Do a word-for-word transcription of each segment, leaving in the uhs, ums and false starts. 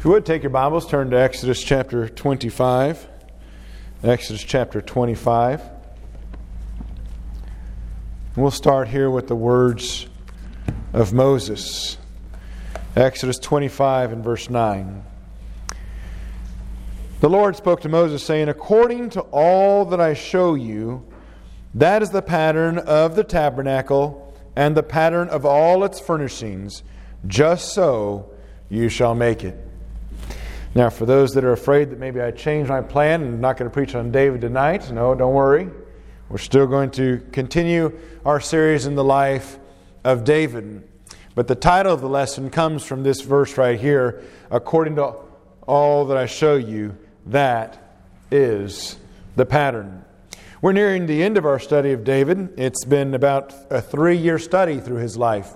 you would, take your Bibles, turn to Exodus chapter twenty-five. Exodus chapter twenty-five. We'll start here with the words of Moses. Exodus twenty-five and verse nine. The Lord spoke to Moses, saying, "According to all that I show you, that is the pattern of the tabernacle and the pattern of all its furnishings. Just so you shall make it." Now, for those that are afraid that maybe I changed my plan and I'm not going to preach on David tonight, no, don't worry. We're still going to continue our series in the life of David. But the title of the lesson comes from this verse right here. According to all that I show you, that is the pattern. We're nearing the end of our study of David. It's been about a three-year study through his life.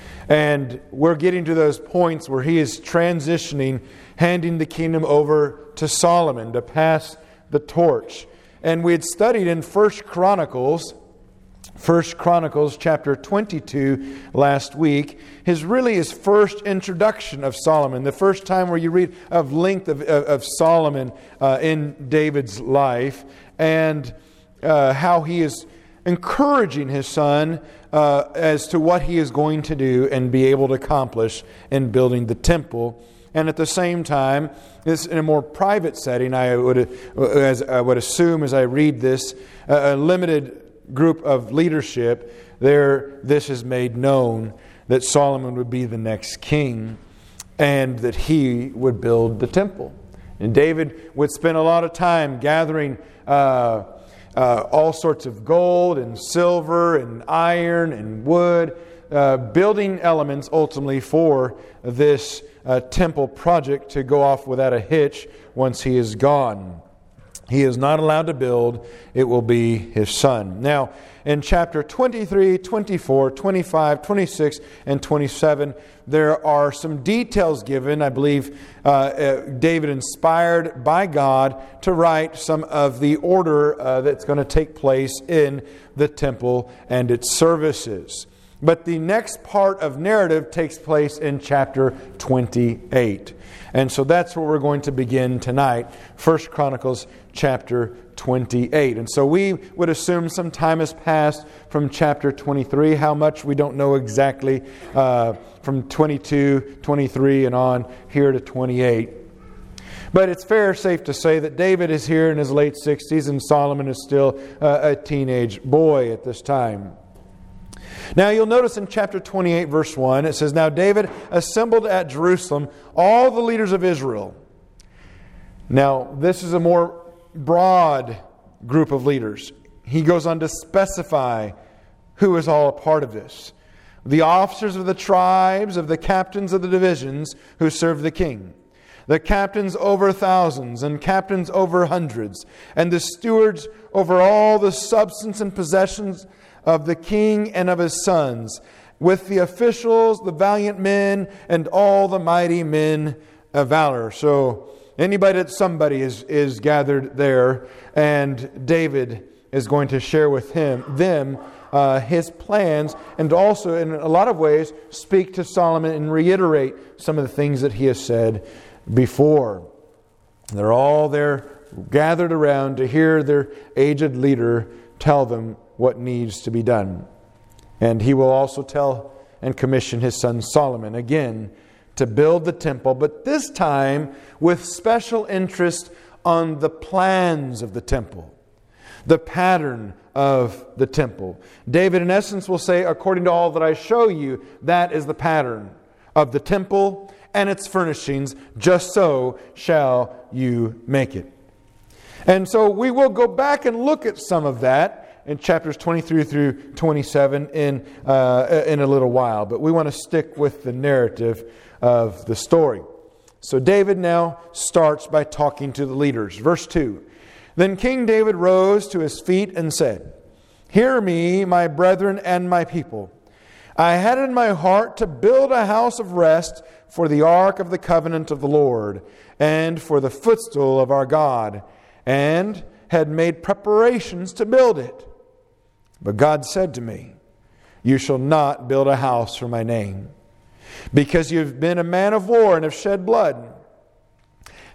And we're getting to those points where he is transitioning, handing the kingdom over to Solomon to pass the torch. And we had studied in First Chronicles, First Chronicles chapter twenty-two last week, his really his first introduction of Solomon, the first time where you read of length of, of, of Solomon uh, in David's life, and uh, how he is encouraging his son uh, as to what he is going to do and be able to accomplish in building the temple. And at the same time, this in a more private setting, I would, as I would assume as I read this, a limited group of leadership, there this is made known that Solomon would be the next king and that he would build the temple. And David would spend a lot of time gathering uh, uh, all sorts of gold and silver and iron and wood, uh, building elements ultimately for this uh, temple project to go off without a hitch once he is gone. He is not allowed to build. It will be his son. Now, in chapter twenty-three, twenty-four, twenty-five, twenty-six, and twenty-seven, there are some details given. I believe uh, uh, David inspired by God to write some of the order uh, that's going to take place in the temple and its services. But the next part of narrative takes place in chapter twenty-eight. And so that's where we're going to begin tonight. First Chronicles chapter twenty-eight. And so we would assume some time has passed from chapter twenty-three. How much, we don't know exactly. Uh, from twenty-two, twenty-three, and on here to twenty-eight. But it's fair, safe to say that David is here in his late sixties and Solomon is still uh, a teenage boy at this time. Now you'll notice in chapter twenty-eight verse one, it says, "Now David assembled at Jerusalem all the leaders of Israel." Now this is a more broad group of leaders. He goes on to specify who is all a part of this. The officers of the tribes, of the captains of the divisions who serve the king. The captains over thousands and captains over hundreds. And the stewards over all the substance and possessions of the king and of his sons, with the officials, the valiant men, and all the mighty men of valor. So anybody that somebody is, is gathered there, and David is going to share with him them uh, his plans, and also in a lot of ways speak to Solomon and reiterate some of the things that he has said before. They're all there gathered around to hear their aged leader tell them what needs to be done. And he will also tell and commission his son Solomon again to build the temple, but this time with special interest on the plans of the temple, the pattern of the temple. David in essence will say, according to all that I show you, that is the pattern of the temple and its furnishings, just so shall you make it. And so we will go back and look at some of that in chapters twenty-three through twenty-seven in uh, in a little while. But we want to stick with the narrative of the story. So David now starts by talking to the leaders. Verse two. "Then King David rose to his feet and said, 'Hear me, my brethren and my people. I had in my heart to build a house of rest for the ark of the covenant of the Lord, and for the footstool of our God, and had made preparations to build it. But God said to me, You shall not build a house for my name, because you've been a man of war and have shed blood.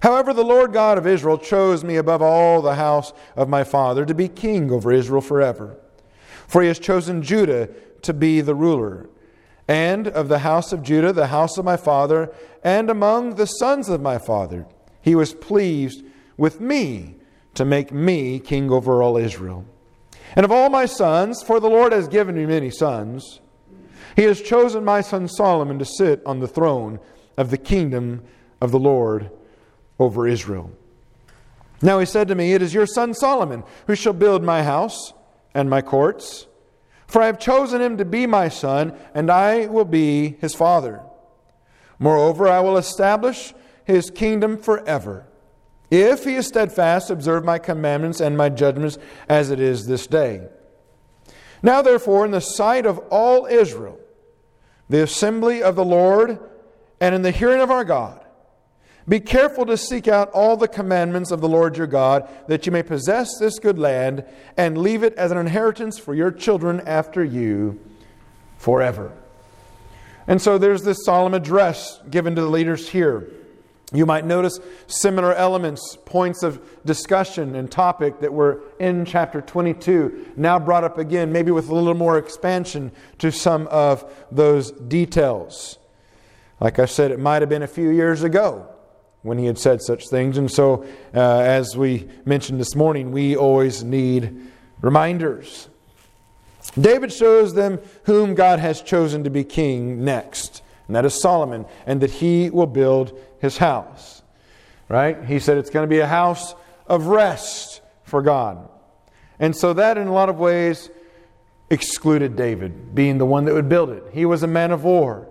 However, the Lord God of Israel chose me above all the house of my father to be king over Israel forever. For he has chosen Judah to be the ruler, and of the house of Judah, the house of my father, and among the sons of my father, he was pleased with me to make me king over all Israel. And of all my sons, for the Lord has given me many sons, he has chosen my son Solomon to sit on the throne of the kingdom of the Lord over Israel. Now he said to me, it is your son Solomon who shall build my house and my courts. For I have chosen him to be my son, and I will be his father. Moreover, I will establish his kingdom forever, if he is steadfast to observe my commandments and my judgments as it is this day. Now therefore, in the sight of all Israel, the assembly of the Lord, and in the hearing of our God, be careful to seek out all the commandments of the Lord your God, that you may possess this good land and leave it as an inheritance for your children after you forever. And so there's this solemn address given to the leaders here. You might notice similar elements, points of discussion and topic that were in chapter twenty-two, now brought up again, maybe with a little more expansion to some of those details. Like I said, it might have been a few years ago when he had said such things. And so, uh, as we mentioned this morning, we always need reminders. David shows them whom God has chosen to be king next, and that is Solomon, and that he will build his house. Right? He said it's going to be a house of rest for God. And so that in a lot of ways excluded David, being the one that would build it. He was a man of war.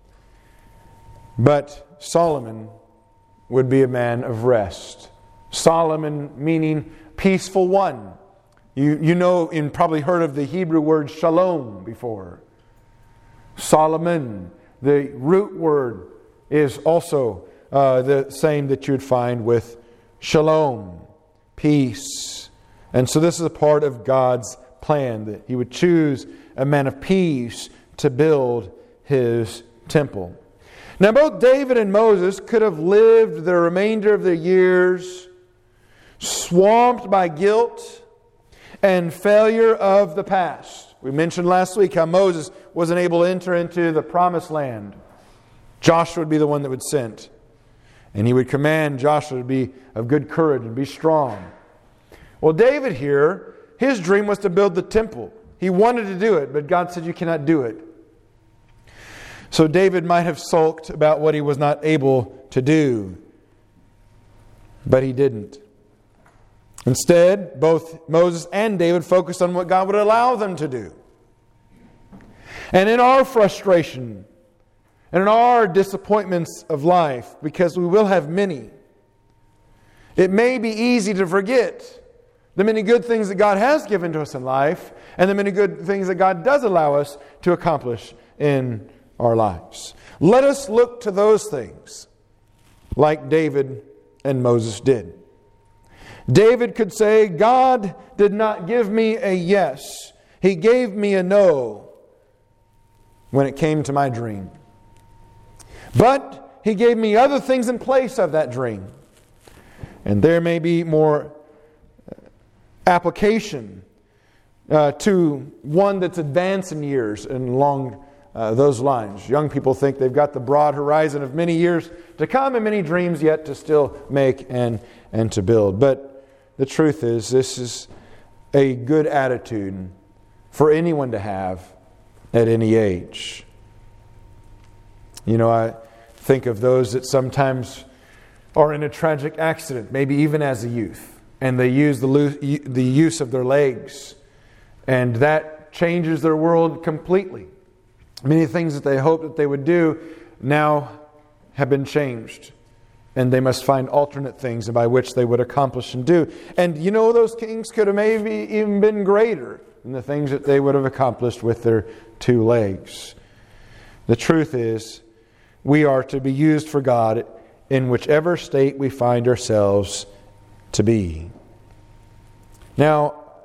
But Solomon would be a man of rest. Solomon meaning peaceful one. You, you know, and probably heard of the Hebrew word shalom before. Solomon, the root word, is also uh, the same that you would find with shalom, peace. And so this is a part of God's plan, that He would choose a man of peace to build His temple. Now both David and Moses could have lived the remainder of their years swamped by guilt and failure of the past. We mentioned last week how Moses wasn't able to enter into the promised land. Joshua would be the one that would send. And he would command Joshua to be of good courage and be strong. Well, David here, his dream was to build the temple. He wanted to do it, but God said, you cannot do it. So David might have sulked about what he was not able to do. But he didn't. Instead, both Moses and David focused on what God would allow them to do. And in our frustration, and in our disappointments of life, because we will have many, it may be easy to forget the many good things that God has given to us in life, and the many good things that God does allow us to accomplish in our lives. Let us look to those things like David and Moses did. David could say, God did not give me a yes. He gave me a no when it came to my dream. But He gave me other things in place of that dream. And there may be more application uh, to one that's advanced in years and along uh, those lines. Young people think they've got the broad horizon of many years to come and many dreams yet to still make and, and to build. But the truth is, this is a good attitude for anyone to have at any age. You know, I think of those that sometimes are in a tragic accident, maybe even as a youth, and they use the lo- the use of their legs, and that changes their world completely. Many things that they hoped that they would do now have been changed. And they must find alternate things by which they would accomplish and do. And you know, those things could have maybe even been greater than the things that they would have accomplished with their two legs. The truth is, we are to be used for God in whichever state we find ourselves to be. Now,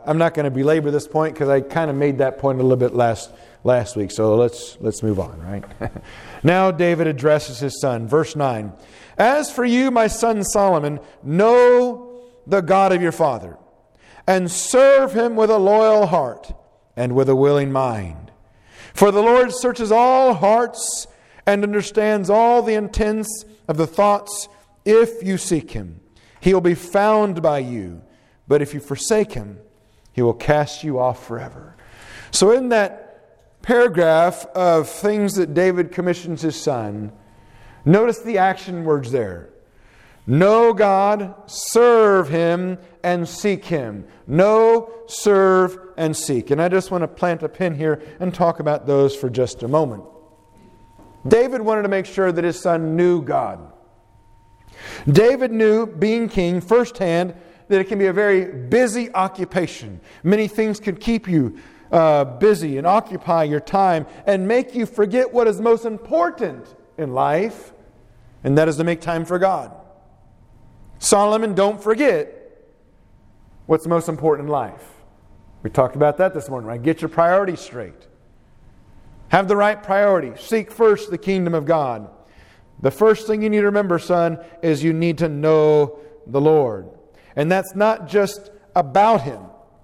I'm not going to belabor this point because I kind of made that point a little bit last last week. So let's let's move on, right? Now David addresses his son. Verse nine. As for you, my son Solomon, know the God of your father, and serve Him with a loyal heart and with a willing mind. For the Lord searches all hearts and understands all the intents of the thoughts. If you seek Him, He will be found by you. But if you forsake Him, He will cast you off forever. So in that paragraph of things that David commissions his son, notice the action words there. Know God, serve Him, and seek Him. Know, serve, and seek. And I just want to plant a pin here and talk about those for just a moment. David wanted to make sure that his son knew God. David knew, being king, firsthand, that it can be a very busy occupation. Many things could keep you uh, busy and occupy your time and make you forget what is most important in life, and that is to make time for God. Solomon, don't forget what's most important in life. We talked about that this morning, right? Get your priorities straight. Have the right priorities. Seek first the kingdom of God. The first thing you need to remember, son, is you need to know the Lord. And that's not just about Him,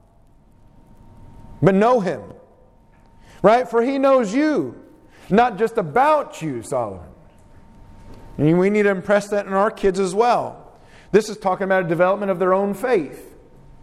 but know Him. Right? For He knows you, not just about you, Solomon. And we need to impress that in our kids as well. This is talking about a development of their own faith.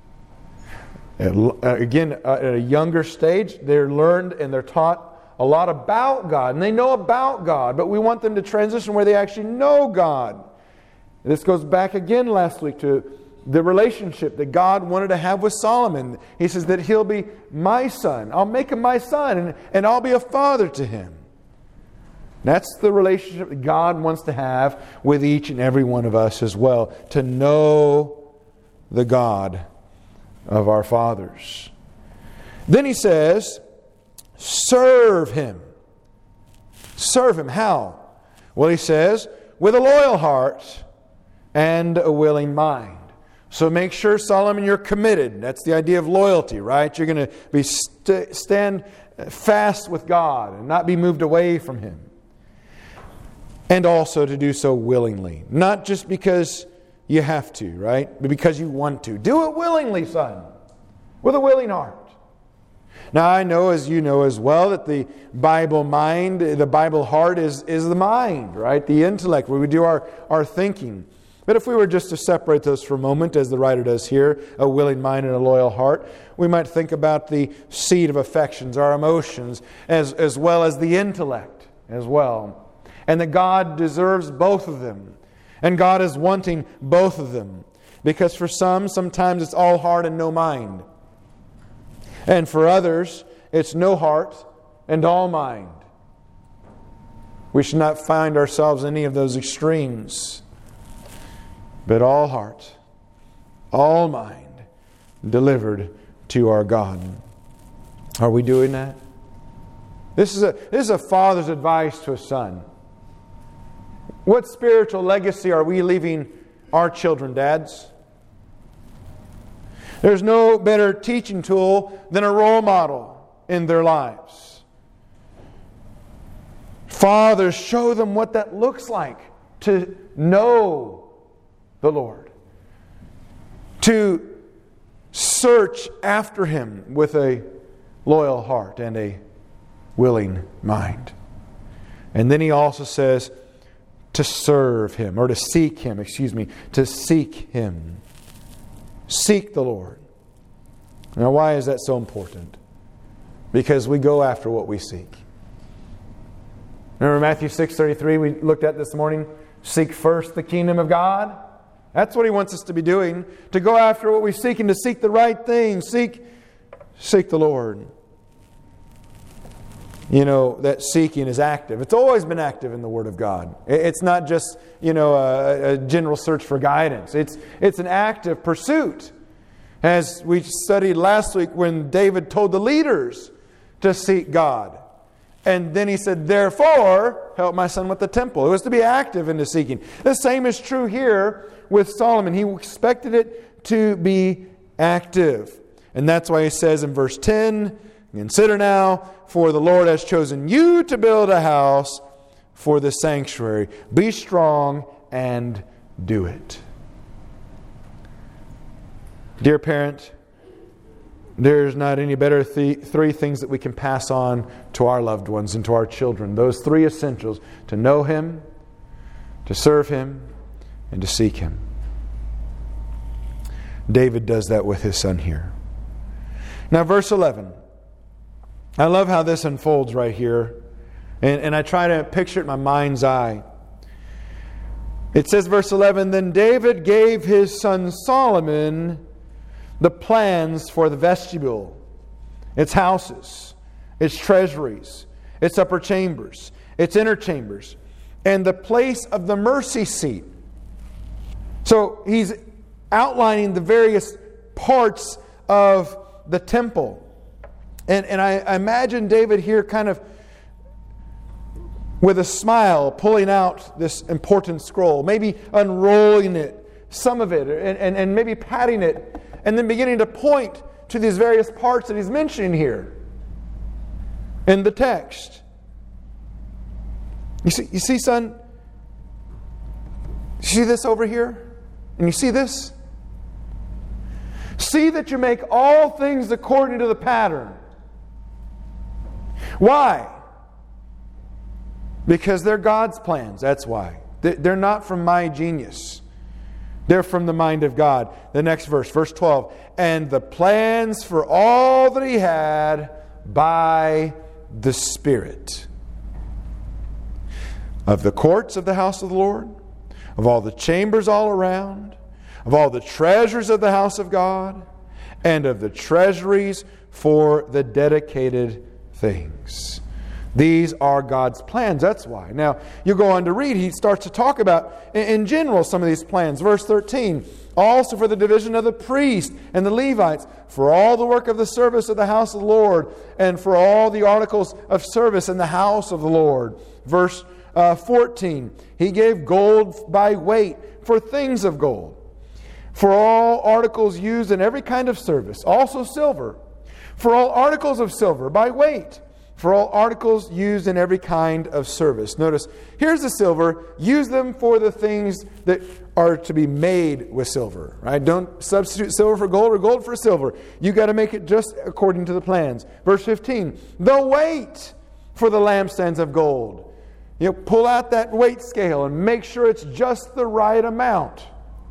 Again, at a younger stage, they're learned and they're taught a lot about God, and they know about God, but we want them to transition where they actually know God. This goes back again last week to the relationship that God wanted to have with Solomon. He says that he'll be my son. I'll make him my son, and, and I'll be a father to him. That's the relationship that God wants to have with each and every one of us as well, to know the God of our fathers. Then he says, serve Him. Serve Him. How? Well, he says, with a loyal heart and a willing mind. So make sure, Solomon, you're committed. That's the idea of loyalty, right? You're going to be st- stand fast with God and not be moved away from Him. And also to do so willingly. Not just because you have to, right? But because you want to. Do it willingly, son. With a willing heart. Now I know, as you know as well, that the Bible mind, the Bible heart is, is the mind, right? The intellect, where we do our, our thinking. But if we were just to separate those for a moment, as the writer does here, a willing mind and a loyal heart, we might think about the seat of affections, our emotions, as, as well as the intellect as well. And that God deserves both of them. And God is wanting both of them. Because for some, sometimes it's all heart and no mind. And for others, it's no heart and all mind. We should not find ourselves in any of those extremes. But all heart, all mind, delivered to our God. Are we doing that? This is a, this is a father's advice to a son. What spiritual legacy are we leaving our children, dads? There's no better teaching tool than a role model in their lives. Fathers, show them what that looks like to know the Lord. To search after Him with a loyal heart and a willing mind. And then he also says to serve Him, or to seek Him, excuse me, to seek Him. Seek the Lord. Now, why is that so important? Because we go after what we seek. Remember Matthew six thirty-three we looked at this morning? Seek first the kingdom of God. That's what He wants us to be doing. To go after what we seek and to seek the right thing. Seek, seek the Lord. You know, that seeking is active. It's always been active in the Word of God. It's not just, you know, a, a general search for guidance. It's, it's an active pursuit. As we studied last week when David told the leaders to seek God. And then he said, therefore, help my son with the temple. It was to be active in the seeking. The same is true here with Solomon. He expected it to be active. And that's why he says in verse ten, consider now, for the Lord has chosen you to build a house for the sanctuary. Be strong and do it. Dear parent, there's not any better th- three things that we can pass on to our loved ones and to our children. Those three essentials: to know Him, to serve Him, and to seek Him. David does that with his son here. Now, verse eleven. I love how this unfolds right here. And, and I try to picture it in my mind's eye. It says, verse eleven, Then David gave his son Solomon the plans for the vestibule, its houses, its treasuries, its upper chambers, its inner chambers, and the place of the mercy seat. So he's outlining the various parts of the temple. And, and I, I imagine David here kind of with a smile pulling out this important scroll, maybe unrolling it, some of it, and, and, and maybe patting it, and then beginning to point to these various parts that he's mentioning here in the text. You see, you see, son? You see this over here? And you see this? See that you make all things according to the pattern. Why? Because they're God's plans. That's why. They're not from my genius. They're from the mind of God. The next verse, verse twelve. And the plans for all that He had by the Spirit. Of the courts of the house of the Lord, of all the chambers all around, of all the treasures of the house of God, and of the treasuries for the dedicated things. These are God's plans. That's why. Now, you go on to read, he starts to talk about, in general, some of these plans. Verse thirteen, also for the division of the priest and the Levites, for all the work of the service of the house of the Lord, and for all the articles of service in the house of the Lord. Verse uh, fourteen, he gave gold by weight for things of gold, for all articles used in every kind of service, also silver, for all articles of silver by weight, for all articles used in every kind of service. Notice, here's the silver. Use them for the things that are to be made with silver. Right? Don't substitute silver for gold or gold for silver. You got to make it just according to the plans. Verse fifteen, the weight for the lampstands of gold. You know, pull out that weight scale and make sure it's just the right amount.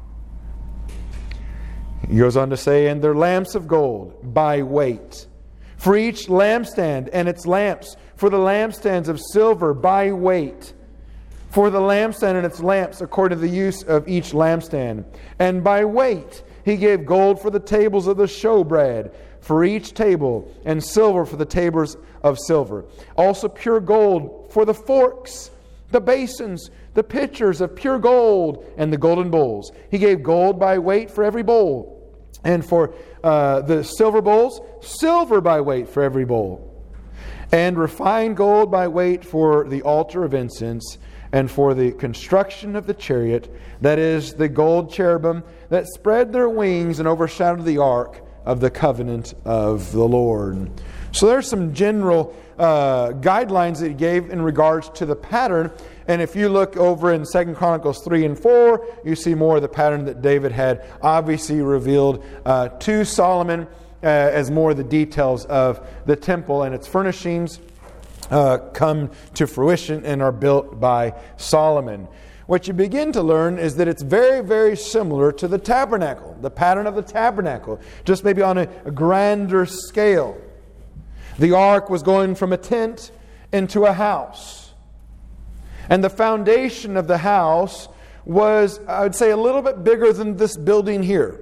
He goes on to say, and their lamps of gold by weight. For each lampstand and its lamps, for the lampstands of silver by weight, for the lampstand and its lamps according to the use of each lampstand. And by weight he gave gold for the tables of the showbread, for each table, and silver for the tables of silver. Also pure gold for the forks, the basins, the pitchers of pure gold, and the golden bowls. He gave gold by weight for every bowl. And for uh, the silver bowls, silver by weight for every bowl. And refined gold by weight for the altar of incense, and for the construction of the chariot, that is, the gold cherubim that spread their wings and overshadowed the ark of the covenant of the Lord. So there's some general uh, guidelines that he gave in regards to the pattern. And if you look over in Second Chronicles three and four, you see more of the pattern that David had obviously revealed uh, to Solomon uh, as more of the details of the temple and its furnishings uh, come to fruition and are built by Solomon. What you begin to learn is that it's very, very similar to the tabernacle, the pattern of the tabernacle, just maybe on a, a grander scale. The ark was going from a tent into a house. And the foundation of the house was, I would say, a little bit bigger than this building here.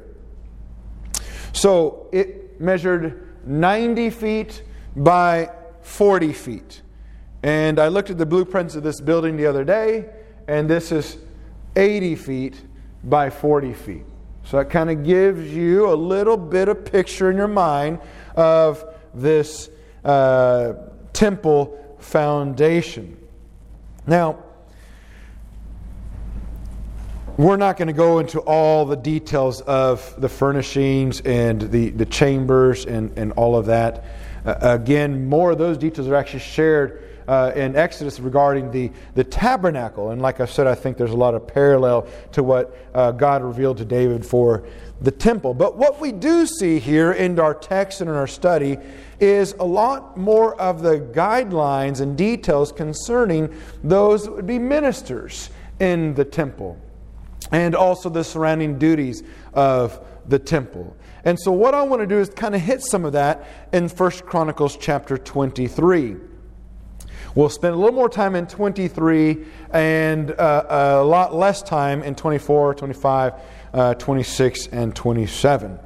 So it measured ninety feet by forty feet. And I looked at the blueprints of this building the other day, and this is eighty feet by forty feet. So it kind of gives you a little bit of picture in your mind of this uh, temple foundation. Now, we're not going to go into all the details of the furnishings and the, the chambers and, and all of that. Uh, again, more of those details are actually shared uh, in Exodus regarding the, the tabernacle. And like I said, I think there's a lot of parallel to what uh, God revealed to David for the temple. But what we do see here in our text and in our study is a lot more of the guidelines and details concerning those that would be ministers in the temple, and also the surrounding duties of the temple. And so what I want to do is kind of hit some of that in First Chronicles chapter twenty-three. We'll spend a little more time in twenty-three and uh, a lot less time in twenty-four, twenty-five, uh, twenty-six, and twenty-seven.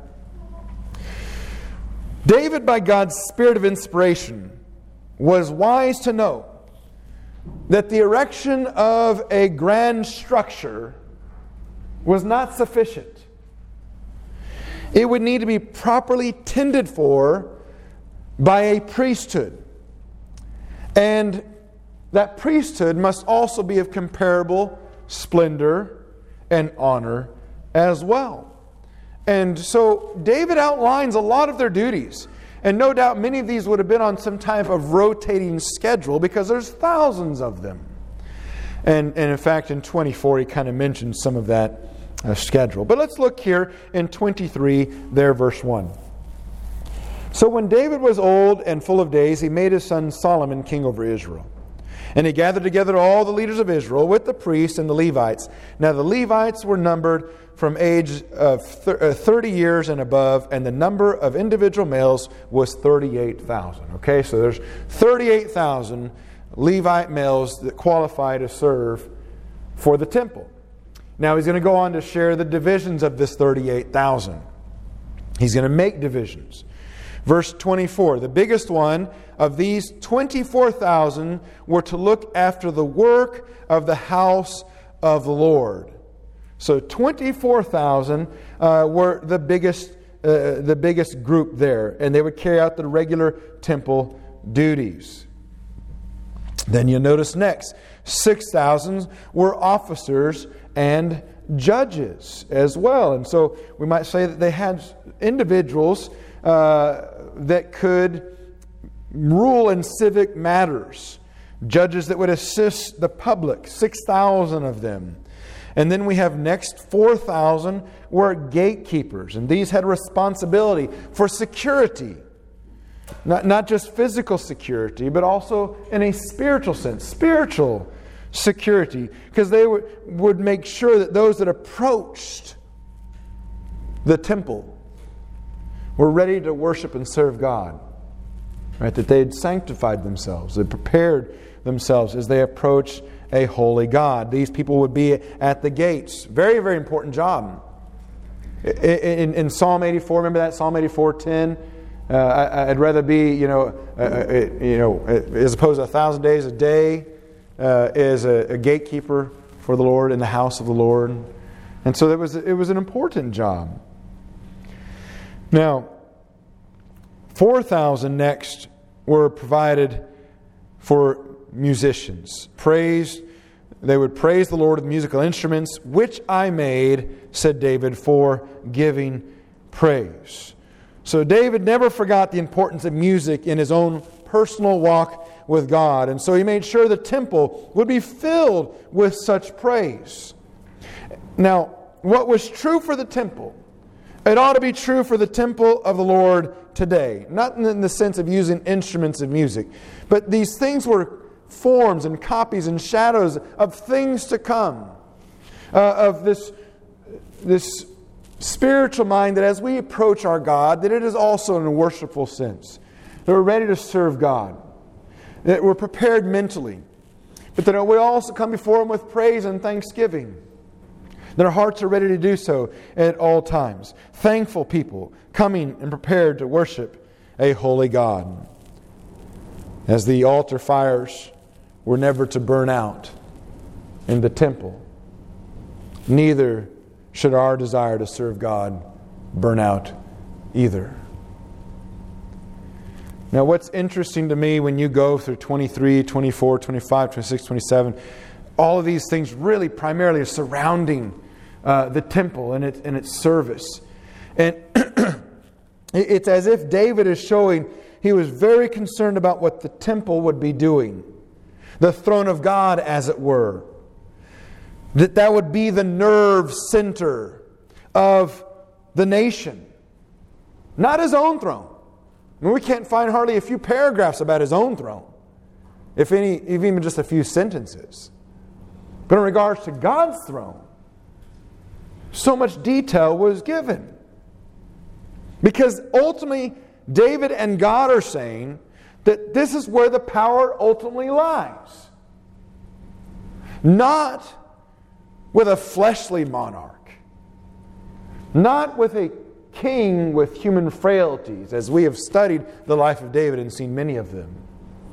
David, by God's spirit of inspiration, was wise to know that the erection of a grand structure was not sufficient. It would need to be properly tended for by a priesthood. And that priesthood must also be of comparable splendor and honor as well. And so David outlines a lot of their duties. And no doubt many of these would have been on some type of rotating schedule because there's thousands of them. And, and in fact, in twenty-four, he kind of mentions some of that uh, schedule. But let's look here in twenty-three, there, verse one. So when David was old and full of days, he made his son Solomon king over Israel. And he gathered together all the leaders of Israel with the priests and the Levites. Now the Levites were numbered from age of thirty years and above, and the number of individual males was thirty-eight thousand. Okay, so there's thirty-eight thousand Levite males that qualify to serve for the temple. Now he's going to go on to share the divisions of this thirty-eight thousand. He's going to make divisions. Verse twenty-four, the biggest one of these twenty-four thousand were to look after the work of the house of the Lord. So twenty-four thousand uh, were the biggest, uh, the biggest group there, and they would carry out the regular temple duties. Then you'll notice next, six thousand were officers and judges as well. And so we might say that they had individuals uh, that could rule in civic matters. Judges that would assist the public, six thousand of them. And then we have next four thousand were gatekeepers. And these had responsibility for security. Not, not just physical security, but also in a spiritual sense. Spiritual security. Because they would, would make sure that those that approached the temple were ready to worship and serve God. Right? That they had sanctified themselves. They prepared themselves as they approached a holy God. These people would be at the gates. Very, very important job. In, in, in Psalm eighty-four, remember that? Psalm eighty-four ten? Uh, I, I'd rather be, you know, uh, you know, as opposed to a thousand days a day uh, as a, a gatekeeper for the Lord in the house of the Lord. And so it was, it was an important job. Now, four thousand next were provided for musicians. Praise, they would praise the Lord with musical instruments, which I made, said David, for giving praise. So David never forgot the importance of music in his own personal walk with God. And so he made sure the temple would be filled with such praise. Now, what was true for the temple, it ought to be true for the temple of the Lord today. Not in the sense of using instruments of music, but these things were forms and copies and shadows of things to come. Uh, of this, this spiritual mind that as we approach our God, that it is also in a worshipful sense. That we're ready to serve God. That we're prepared mentally. But that we also come before Him with praise and thanksgiving. That our hearts are ready to do so at all times. Thankful people coming and prepared to worship a holy God. As the altar fires were never to burn out in the temple, neither should our desire to serve God burn out either. Now, what's interesting to me when you go through twenty-three, twenty-four, twenty-five, twenty-six, twenty-seven, all of these things really primarily are surrounding uh, the temple and its, and its service. And it's as if David is showing he was very concerned about what the temple would be doing. The throne of God, as it were. That that would be the nerve center of the nation. Not his own throne. I mean, we can't find hardly a few paragraphs about his own throne. If any, if even just a few sentences. But in regards to God's throne, so much detail was given. Because ultimately, David and God are saying that this is where the power ultimately lies. Not with a fleshly monarch. Not with a king with human frailties, as we have studied the life of David and seen many of them.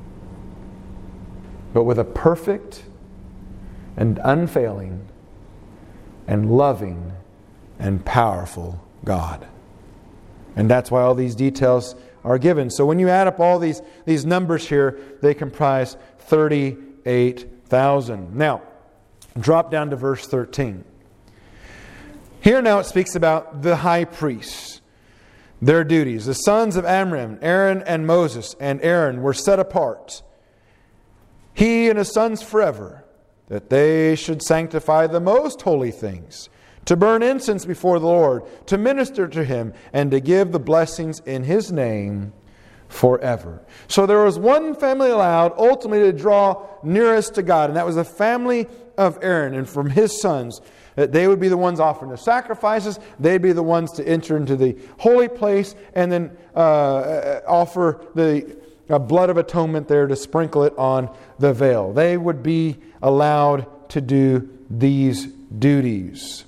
But with a perfect and unfailing and loving and powerful God. And that's why all these details are given. So when you add up all these, these numbers here, they comprise thirty-eight thousand. Now, drop down to verse thirteen. Here now it speaks about the high priests, their duties. The sons of Amram, Aaron and Moses and Aaron were set apart, he and his sons forever, that they should sanctify the most holy things, to burn incense before the Lord, to minister to Him, and to give the blessings in His name forever. So there was one family allowed ultimately to draw nearest to God, and that was the family of Aaron. And from his sons, that they would be the ones offering the sacrifices, they'd be the ones to enter into the holy place, and then uh, offer the uh, blood of atonement there to sprinkle it on the veil. They would be allowed to do these duties.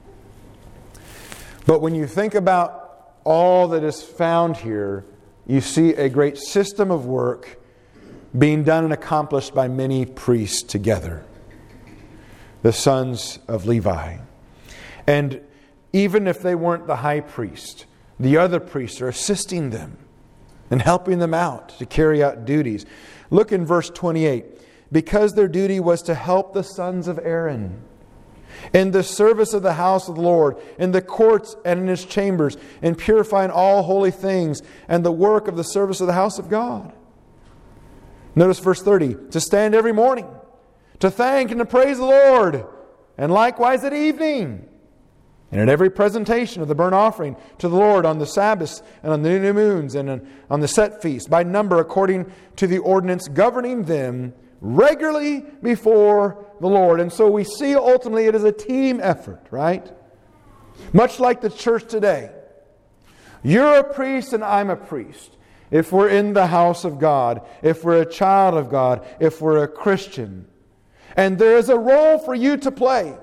But when you think about all that is found here, you see a great system of work being done and accomplished by many priests together. The sons of Levi. And even if they weren't the high priest, the other priests are assisting them and helping them out to carry out duties. Look in verse twenty-eight. Because their duty was to help the sons of Aaron in the service of the house of the Lord, in the courts and in His chambers, in purifying all holy things, and the work of the service of the house of God. Notice verse thirty. To stand every morning, to thank and to praise the Lord, and likewise at evening, and at every presentation of the burnt offering to the Lord on the Sabbaths and on the new moons and on the set feasts, by number according to the ordinance governing them, regularly before the Lord. And so we see ultimately it is a team effort, right? Much like the church today. You're a priest and I'm a priest. If we're in the house of God, if we're a child of God, if we're a Christian. And there is a role for you to play.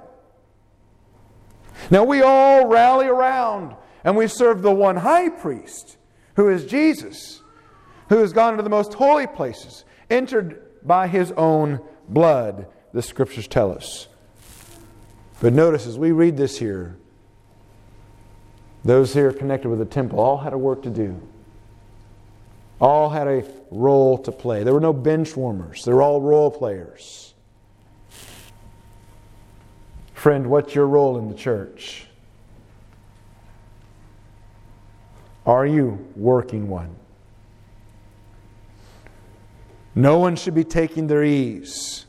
Now we all rally around and we serve the one high priest, who is Jesus, who has gone into the most holy places, entered by His own blood, the Scriptures tell us. But notice as we read this here, those here connected with the temple all had a work to do. All had a role to play. There were no bench warmers. They were all role players. Friend, what's your role in the church? Are you working one? No one should be taking their ease.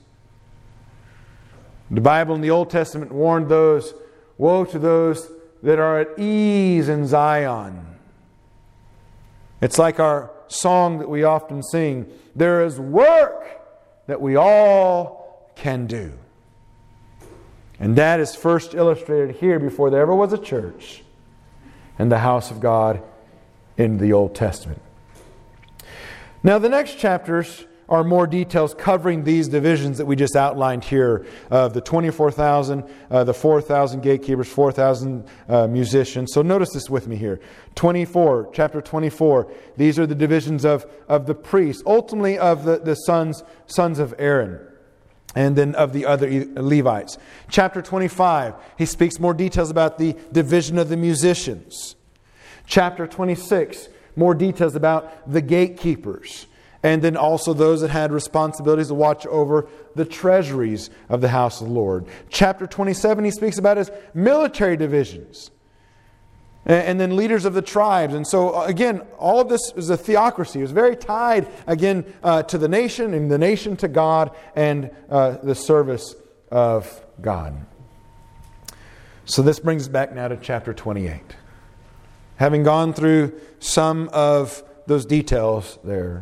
The Bible in the Old Testament warned those, woe to those that are at ease in Zion. It's like our song that we often sing. There is work that we all can do. And that is first illustrated here before there ever was a church in the house of God in the Old Testament. Now the next chapters are more details covering these divisions that we just outlined here of the twenty-four thousand, uh, the four thousand gatekeepers, four thousand uh, musicians. So notice this with me here. twenty-four, chapter twenty-four. These are the divisions of, of the priests, ultimately of the, the sons, sons of Aaron, and then of the other Levites. Chapter twenty-five, he speaks more details about the division of the musicians. Chapter twenty-six, more details about the gatekeepers. And then also those that had responsibilities to watch over the treasuries of the house of the Lord. Chapter twenty-seven, he speaks about his military divisions. And then leaders of the tribes. And so, again, all of this is a theocracy. It was very tied, again, uh, to the nation, and the nation to God, and uh, the service of God. So this brings us back now to chapter twenty-eight. Having gone through some of those details there,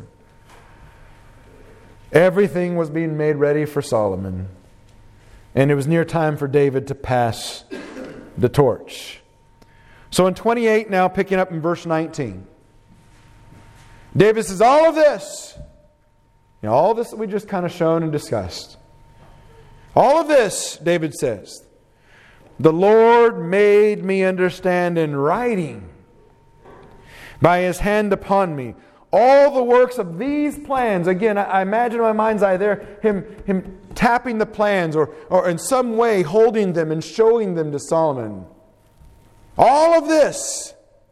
everything was being made ready for Solomon. And it was near time for David to pass the torch. So in twenty-eight, now picking up in verse nineteen, David says, all of this, you know, all of this that we just kind of shown and discussed, all of this, David says, the Lord made me understand in writing by His hand upon me all the works of these plans. Again, I imagine in my mind's eye there, him, him tapping the plans, or, or in some way holding them and showing them to Solomon. All of this,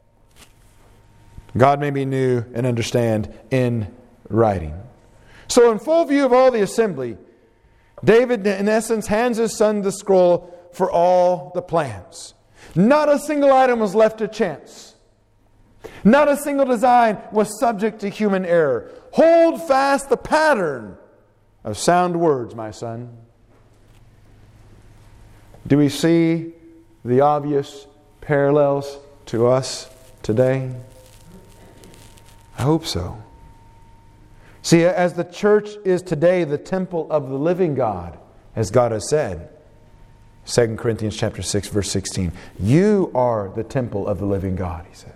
God made me know and understand in writing. So in full view of all the assembly, David, in essence, hands his son the scroll for all the plans. Not a single item was left to chance. Not a single design was subject to human error. Hold fast the pattern of sound words, my son. Do we see the obvious parallels to us today? I hope so. See, as the church is today the temple of the living God, as God has said, Second Corinthians chapter six, verse sixteen, you are the temple of the living God, he says.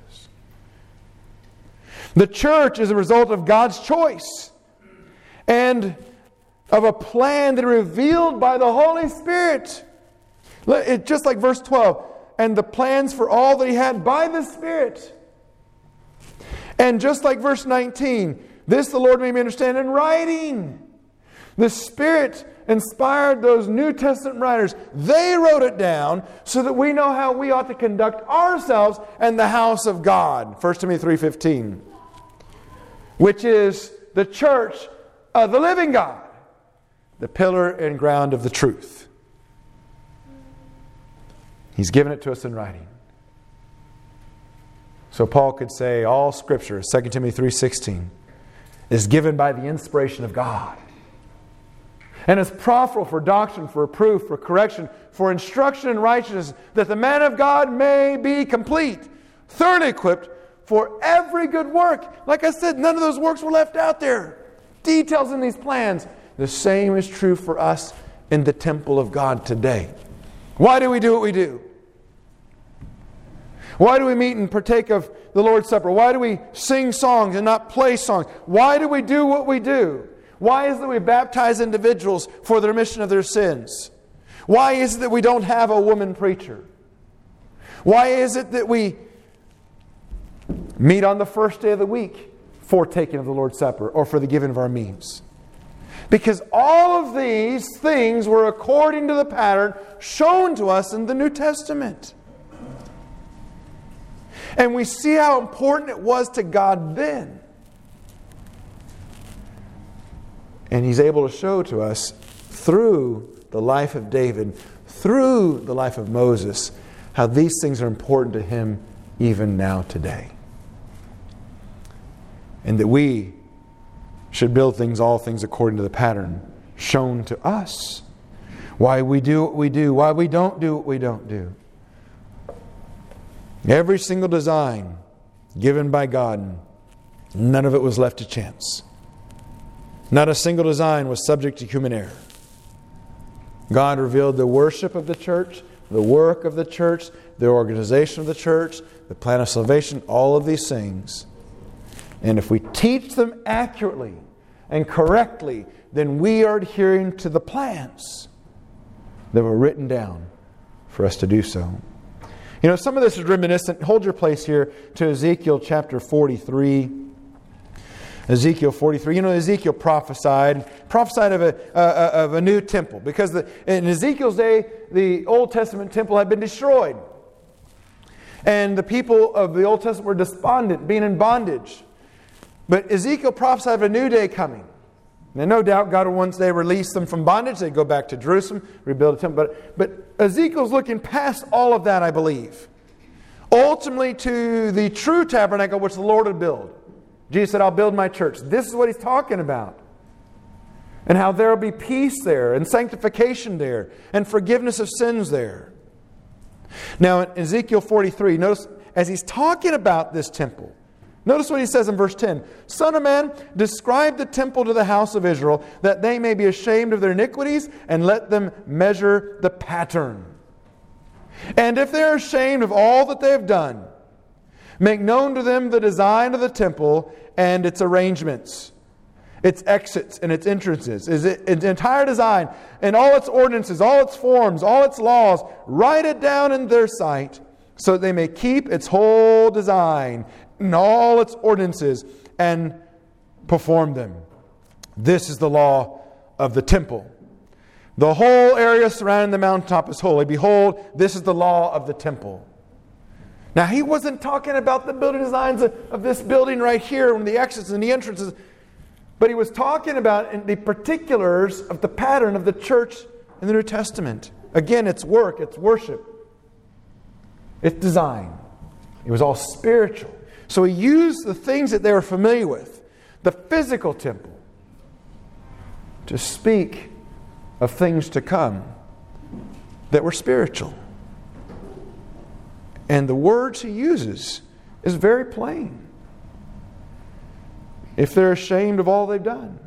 The church is a result of God's choice and of a plan that is revealed by the Holy Spirit. It, just like verse twelve, and the plans for all that He had by the Spirit. And just like verse nineteen, this the Lord made me understand in writing. The Spirit inspired those New Testament writers. They wrote it down so that we know how we ought to conduct ourselves in the house of God. First Timothy three fifteen. Which is the church of the living God. The pillar and ground of the truth. He's given it to us in writing. So Paul could say all Scripture, Second Timothy three sixteen, is given by the inspiration of God. And is profitable for doctrine, for reproof, for correction, for instruction in righteousness, that the man of God may be complete, thoroughly equipped for every good work. Like I said, none of those works were left out there. Details in these plans. The same is true for us in the temple of God today. Why do we do what we do? Why do we meet and partake of the Lord's Supper? Why do we sing songs and not play songs? Why do we do what we do? Why is it that we baptize individuals for the remission of their sins? Why is it that we don't have a woman preacher? Why is it that we meet on the first day of the week for taking of the Lord's Supper or for the giving of our means? Because all of these things were according to the pattern shown to us in the New Testament. And we see how important it was to God then. And He's able to show to us through the life of David, through the life of Moses, how these things are important to Him even now today. And that we should build things, all things according to the pattern shown to us. Why we do what we do, why we don't do what we don't do. Every single design given by God, none of it was left to chance. Not a single design was subject to human error. God revealed the worship of the church, the work of the church, the organization of the church, the plan of salvation, all of these things. And if we teach them accurately and correctly, then we are adhering to the plans that were written down for us to do so. You know, some of this is reminiscent. Hold your place here to Ezekiel chapter forty-three. Ezekiel forty-three. You know, Ezekiel prophesied, prophesied of a, uh, of a new temple. Because the, in Ezekiel's day, the Old Testament temple had been destroyed. And the people of the Old Testament were despondent, being in bondage. But Ezekiel prophesied of a new day coming. Now, no doubt God will one day release them from bondage. They go back to Jerusalem, rebuild a temple. But, but Ezekiel's looking past all of that, I believe. Ultimately to the true tabernacle which the Lord would build. Jesus said, I'll build my church. This is what he's talking about. And how there will be peace there, and sanctification there, and forgiveness of sins there. Now in Ezekiel forty-three, notice as he's talking about this temple, notice what he says in verse ten. Son of man, describe the temple to the house of Israel, that they may be ashamed of their iniquities, and let them measure the pattern. And if they are ashamed of all that they have done, make known to them the design of the temple and its arrangements, its exits and its entrances, its entire design, and all its ordinances, all its forms, all its laws. Write it down in their sight, so that they may keep its whole design and all its ordinances and perform them. This is the law of the temple. The whole area surrounding the mountaintop is holy. Behold, this is the law of the temple. Now, he wasn't talking about the building designs of, of this building right here, and the exits and the entrances, but he was talking about the particulars of the pattern of the church in the New Testament. Again, it's work, it's worship, it's design. It was all spiritual. So he used the things that they were familiar with, the physical temple, to speak of things to come that were spiritual. And the words he uses is very plain. If they're ashamed of all they've done,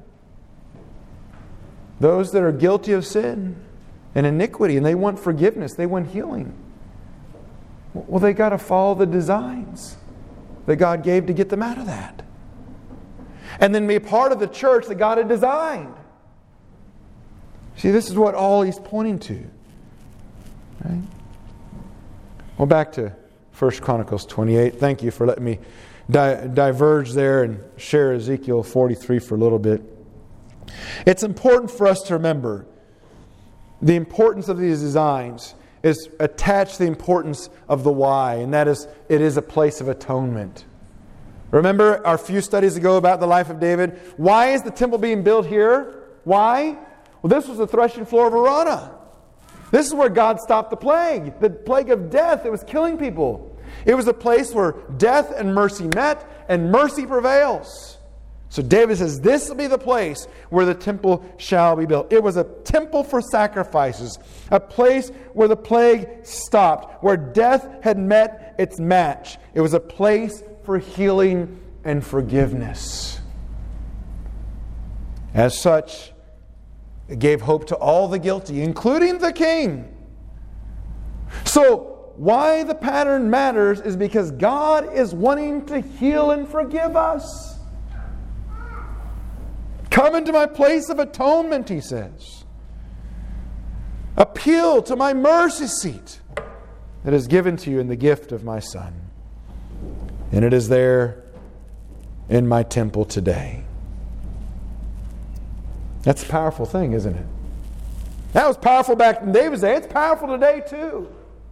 those that are guilty of sin and iniquity, and they want forgiveness, they want healing, well, they got to follow the designs that God gave to get them out of that. And then be a part of the church that God had designed. See, this is what all he's pointing to. Right? Well, back to First Chronicles twenty-eight. Thank you for letting me di- diverge there and share Ezekiel forty-three for a little bit. It's important for us to remember the importance of these designs is attached to the importance of the why, and that is, it is a place of atonement. Remember our few studies ago about the life of David? Why is the temple being built here? Why? Well, this was the threshing floor of Araunah. This is where God stopped the plague, the plague of death that was killing people. It was a place where death and mercy met, and mercy prevails. So David says, this will be the place where the temple shall be built. It was a temple for sacrifices, a place where the plague stopped, where death had met its match. It was a place for healing and forgiveness. As such, it gave hope to all the guilty, including the king. So, why the pattern matters is because God is wanting to heal and forgive us. Come into my place of atonement, he says. Appeal to my mercy seat that is given to you in the gift of my Son. And it is there in my temple today. That's a powerful thing, isn't it? That was powerful back in David's day. It's powerful today too.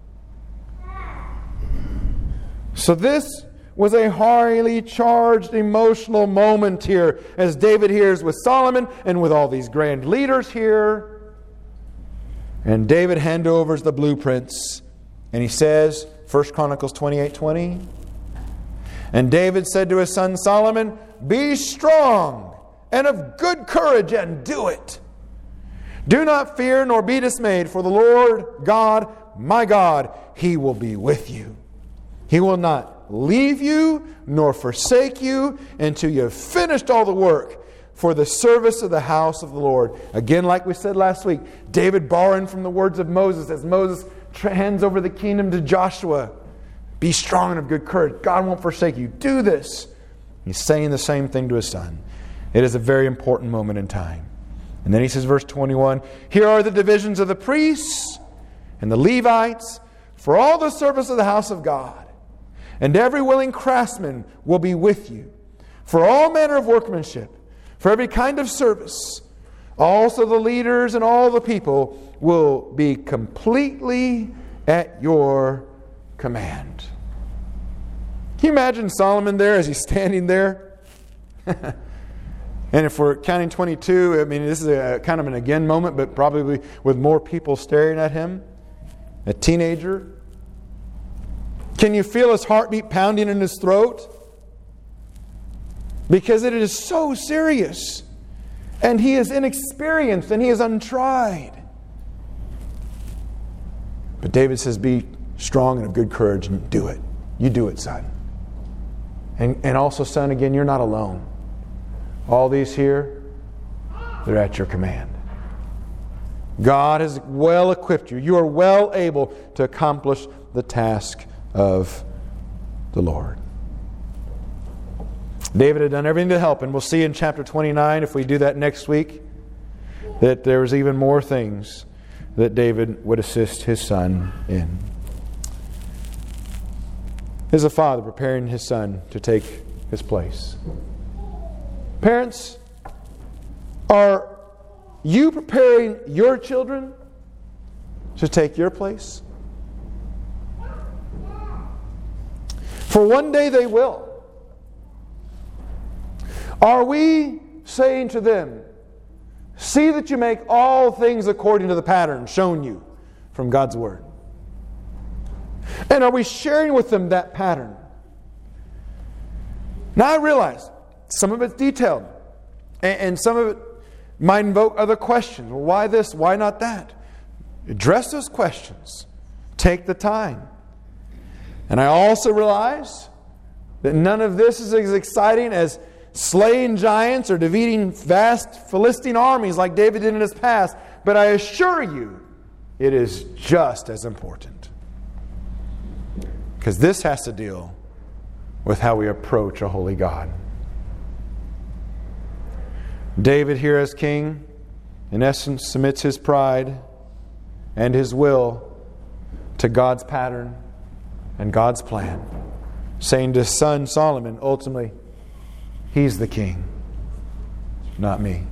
So this was a highly charged emotional moment here as David hears with Solomon and with all these grand leaders here. And David handovers the blueprints and he says, First Chronicles twenty-eight twenty, and David said to his son Solomon, be strong and of good courage, and do it. Do not fear nor be dismayed, for the Lord God, my God, He will be with you. He will not leave you nor forsake you until you have finished all the work for the service of the house of the Lord. Again, like we said last week, David borrowing from the words of Moses as Moses hands over the kingdom to Joshua. Be strong and of good courage. God won't forsake you. Do this. He's saying the same thing to his son. It is a very important moment in time. And then he says, verse twenty-one, here are the divisions of the priests and the Levites for all the service of the house of God. And every willing craftsman will be with you for all manner of workmanship, for every kind of service. Also the leaders and all the people will be completely at your command. Can you imagine Solomon there as he's standing there? And if we're counting twenty-two, I mean, this is a kind of an again moment, but probably with more people staring at him. A teenager. Can you feel his heartbeat pounding in his throat? Because it is so serious. And he is inexperienced and he is untried. But David says, be strong and of good courage and do it. You do it, son. And, and also, son, again, you're not alone. All these here, they're at your command. God has well equipped you. You are well able to accomplish the task of the Lord. David had done everything to help, and we'll see in chapter twenty-nine, if we do that next week, that there was even more things that David would assist his son in. Is a father preparing his son to take his place. Parents, are you preparing your children to take your place? For one day they will. Are we saying to them, see that you make all things according to the pattern shown you from God's Word? And are we sharing with them that pattern? Now I realize some of it's detailed, and some of it might invoke other questions. Well, why this? Why not that? Address those questions. Take the time. And I also realize that none of this is as exciting as slaying giants or defeating vast Philistine armies like David did in his past. But I assure you, it is just as important. Because this has to deal with how we approach a holy God. David here as king, in essence, submits his pride and his will to God's pattern and God's plan, saying to his son Solomon, ultimately, he's the king, not me.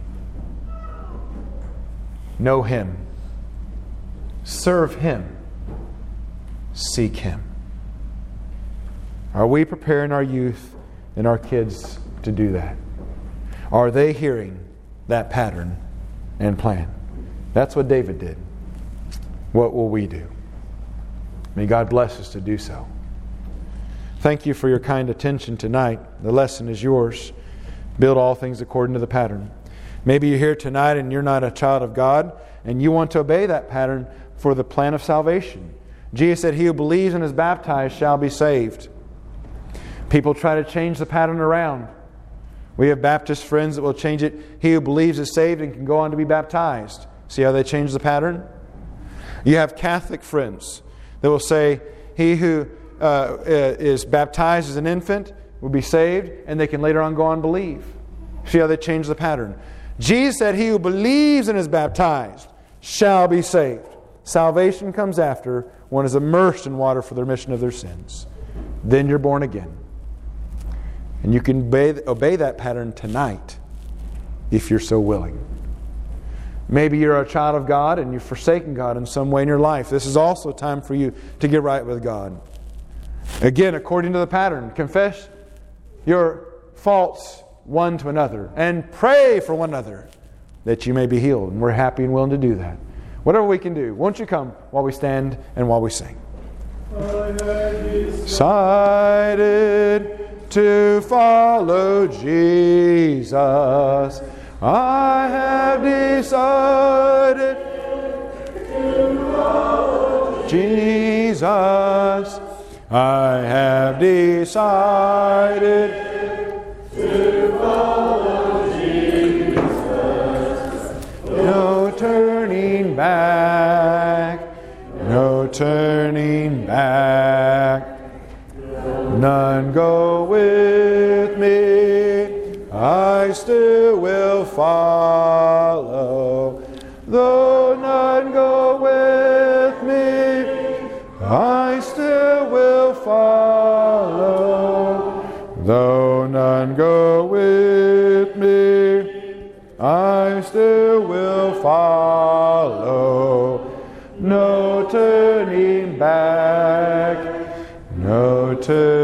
Know him. Serve him. Seek him. Are we preparing our youth and our kids to do that? Are they hearing that pattern and plan? That's what David did. What will we do? May God bless us to do so. Thank you for your kind attention tonight. The lesson is yours. Build all things according to the pattern. Maybe you're here tonight and you're not a child of God, and you want to obey that pattern for the plan of salvation. Jesus said, he who believes and is baptized shall be saved. People try to change the pattern around. We have Baptist friends that will change it. He who believes is saved and can go on to be baptized. See how they change the pattern? You have Catholic friends that will say, he who uh, is baptized as an infant will be saved, and they can later on go on and believe. See how they change the pattern? Jesus said, he who believes and is baptized shall be saved. Salvation comes after one is immersed in water for the remission of their sins. Then you're born again. And you can obey, obey that pattern tonight if you're so willing. Maybe you're a child of God and you've forsaken God in some way in your life. This is also a time for you to get right with God. Again, according to the pattern, confess your faults one to another and pray for one another that you may be healed. And we're happy and willing to do that. Whatever we can do, won't you come while we stand and while we sing? Decided to follow Jesus. I have decided to follow Jesus. I have decided to follow Jesus. No turning back. No turning back. None go with me, I still will follow. Though none go with me, I still will follow. Though none go with me, I still will follow. No turning back. No turning